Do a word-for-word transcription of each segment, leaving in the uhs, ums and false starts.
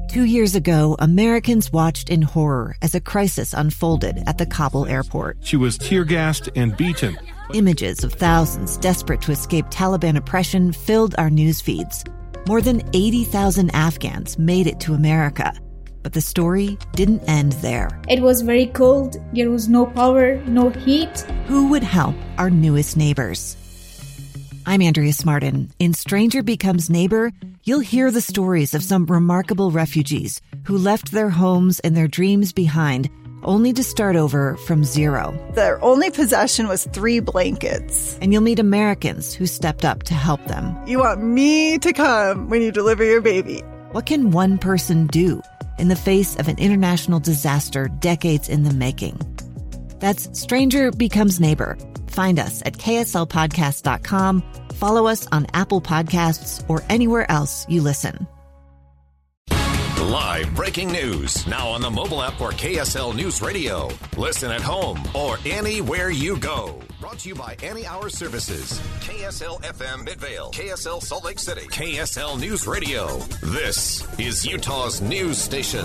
Two years ago, Americans watched in horror as a crisis unfolded at the Kabul airport. She was tear-gassed and beaten. Images of thousands desperate to escape Taliban oppression filled our news feeds. More than eighty thousand Afghans made it to America. But the story didn't end there. It was very cold. There was no power, no heat. Who would help our newest neighbors? I'm Andrea Smartin. In Stranger Becomes Neighbor, you'll hear the stories of some remarkable refugees who left their homes and their dreams behind, only to start over from zero. Their only possession was three blankets. And you'll meet Americans who stepped up to help them. You want me to come when you deliver your baby. What can one person do in the face of an international disaster decades in the making? That's Stranger Becomes Neighbor. Find us at K S L podcast dot com. Follow us on Apple Podcasts or anywhere else you listen. Live breaking news now on the mobile app for K S L News Radio. Listen at home or anywhere you go. Brought to you by Any Hour Services. K S L F M Midvale, K S L Salt Lake City, K S L News Radio. This is Utah's news station.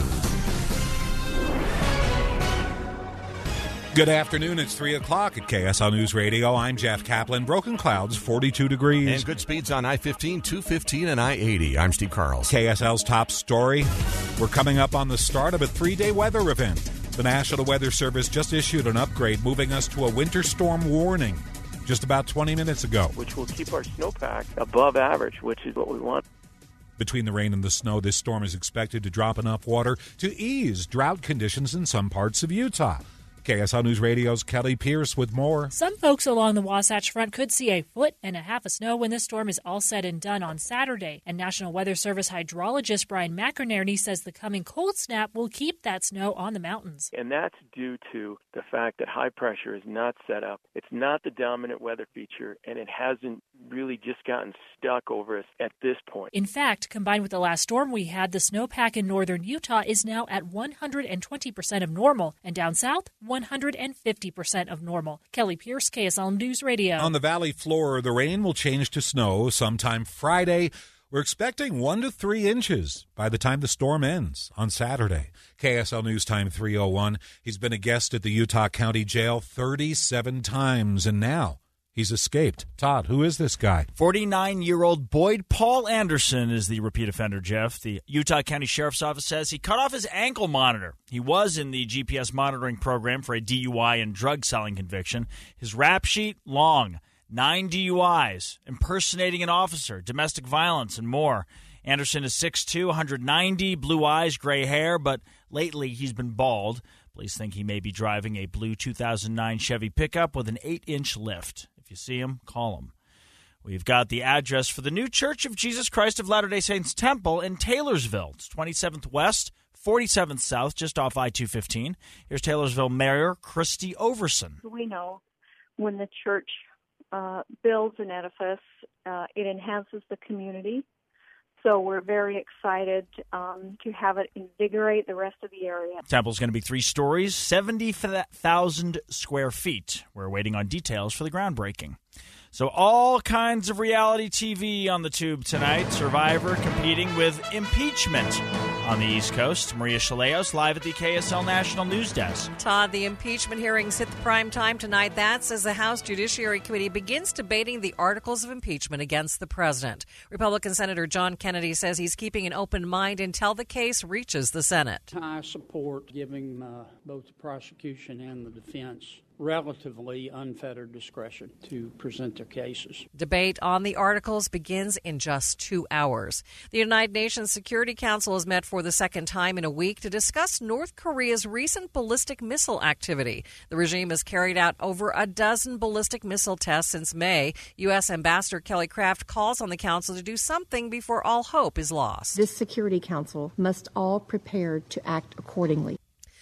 Good afternoon. It's three o'clock at K S L News Radio. I'm Jeff Kaplan. Broken clouds, forty-two degrees. And good speeds on I fifteen, two fifteen, and I eighty. I'm Steve Carls. K S L's top story. We're coming up on the start of a three-day weather event. The National Weather Service just issued an upgrade, moving us to a winter storm warning just about twenty minutes ago. Which will keep our snowpack above average, which is what we want. Between the rain and the snow, this storm is expected to drop enough water to ease drought conditions in some parts of Utah. K S L News Radio's Kelly Pierce with more. Some folks along the Wasatch Front could see a foot and a half of snow when this storm is all said and done on Saturday. And National Weather Service hydrologist Brian McInerney says the coming cold snap will keep that snow on the mountains. And that's due to the fact that high pressure is not set up. It's not the dominant weather feature, and it hasn't really just gotten stuck over us at this point. In fact, combined with the last storm we had, the snowpack in northern Utah is now at one hundred twenty percent of normal, and down south, one hundred fifty percent of normal. Kelly Pierce, K S L News Radio. On the valley floor, the rain will change to snow sometime Friday. We're expecting one to three inches by the time the storm ends on Saturday. K S L News Time three oh one. He's been a guest at the Utah County Jail thirty-seven times, and now he's escaped. Todd, who is this guy? forty-nine-year-old Boyd Paul Anderson is the repeat offender, Jeff. The Utah County Sheriff's Office says he cut off his ankle monitor. He was in the G P S monitoring program for a D U I and drug selling conviction. His rap sheet, long. Nine D U Is, impersonating an officer, domestic violence, and more. Anderson is six foot two, one hundred ninety, blue eyes, gray hair, but lately he's been bald. Police think he may be driving a blue two thousand nine Chevy pickup with an eight-inch lift. If you see him, call him. We've got the address for the new Church of Jesus Christ of Latter-day Saints Temple in Taylorsville. It's twenty-seventh West, forty-seventh South, just off I two fifteen. Here's Taylorsville Mayor Christy Overson. We know when the church uh, builds an edifice, uh, it enhances the community. So we're very excited um, to have it invigorate the rest of the area. Temple's going to be three stories, seventy thousand square feet. We're waiting on details for the groundbreaking. So all kinds of reality T V on the tube tonight. Survivor competing with impeachment on the East Coast. Maria Chaleos live at the K S L National News Desk. Todd, the impeachment hearings hit the prime time tonight. That's as the House Judiciary Committee begins debating the articles of impeachment against the president. Republican Senator John Kennedy says he's keeping an open mind until the case reaches the Senate. I support giving uh, both the prosecution and the defense relatively unfettered discretion to present their cases. Debate on the articles begins in just two hours. The United Nations Security Council has met for the second time in a week to discuss North Korea's recent ballistic missile activity. The regime has carried out over a dozen ballistic missile tests since May. U S. Ambassador Kelly Craft calls on the council to do something before all hope is lost. This Security Council must all prepare to act accordingly.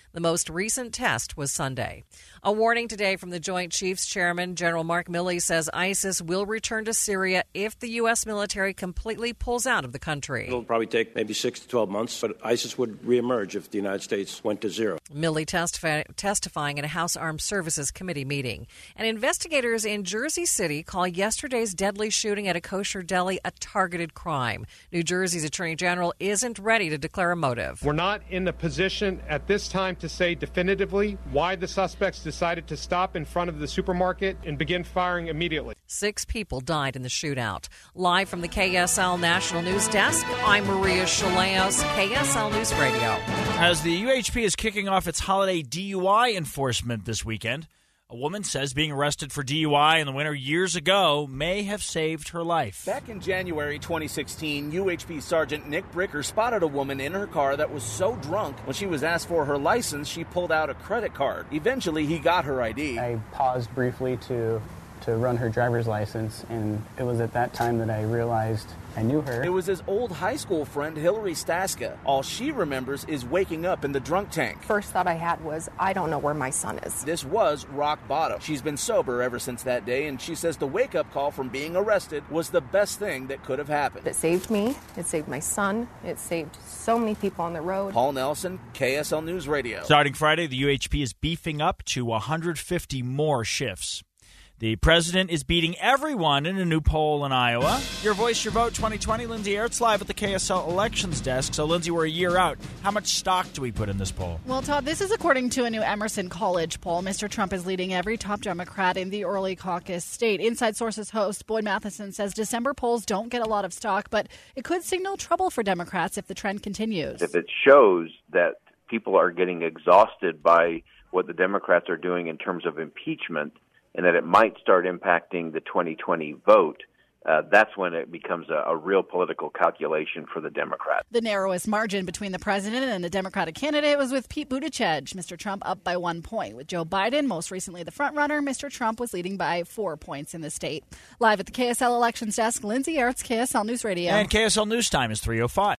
The most recent test was Sunday. A warning today from the Joint Chiefs Chairman, General Mark Milley, says ISIS will return to Syria if the U S military completely pulls out of the country. It'll probably take maybe six to twelve months, but ISIS would reemerge if the United States went to zero. Milley testif- testifying in a House Armed Services Committee meeting. And investigators in Jersey City call yesterday's deadly shooting at a kosher deli a targeted crime. New Jersey's Attorney General isn't ready to declare a motive. We're not in a position at this time to say definitively why the suspects decided to stop in front of the supermarket and begin firing immediately. Six people died in the shootout. Live from the K S L National News Desk, I'm Maria Chaleos, K S L News Radio. As the U H P is kicking off its holiday D U I enforcement this weekend, a woman says being arrested for D U I in the winter years ago may have saved her life. Back in January twenty sixteen, U H P Sergeant Nick Bricker spotted a woman in her car that was so drunk when she was asked for her license, she pulled out a credit card. Eventually, he got her I D. I paused briefly to to run her driver's license, and it was at that time that I realized I knew her. It was his old high school friend, Hillary Staska. All she remembers is waking up in the drunk tank. First thought I had was, I don't know where my son is. This was rock bottom. She's been sober ever since that day, and she says the wake-up call from being arrested was the best thing that could have happened. It saved me. It saved my son. It saved so many people on the road. Paul Nelson, K S L News Radio. Starting Friday, the U H P is beefing up to one hundred fifty more shifts. The president is beating everyone in a new poll in Iowa. Your Voice, Your Vote twenty twenty. Lindsay Ertz live at the K S L Elections Desk. So, Lindsay, we're a year out. How much stock do we put in this poll? Well, Todd, this is according to a new Emerson College poll. Mister Trump is leading every top Democrat in the early caucus state. Inside Sources host Boyd Matheson says December polls don't get a lot of stock, but it could signal trouble for Democrats if the trend continues. If it shows that people are getting exhausted by what the Democrats are doing in terms of impeachment, and that it might start impacting the twenty twenty vote, uh, that's when it becomes a, a real political calculation for the Democrats. The narrowest margin between the president and the Democratic candidate was with Pete Buttigieg. Mister Trump up by one point. With Joe Biden, most recently the frontrunner, Mister Trump was leading by four points in the state. Live at the K S L Elections Desk, Lindsay Ertz, K S L News Radio. And K S L News Time is three oh five.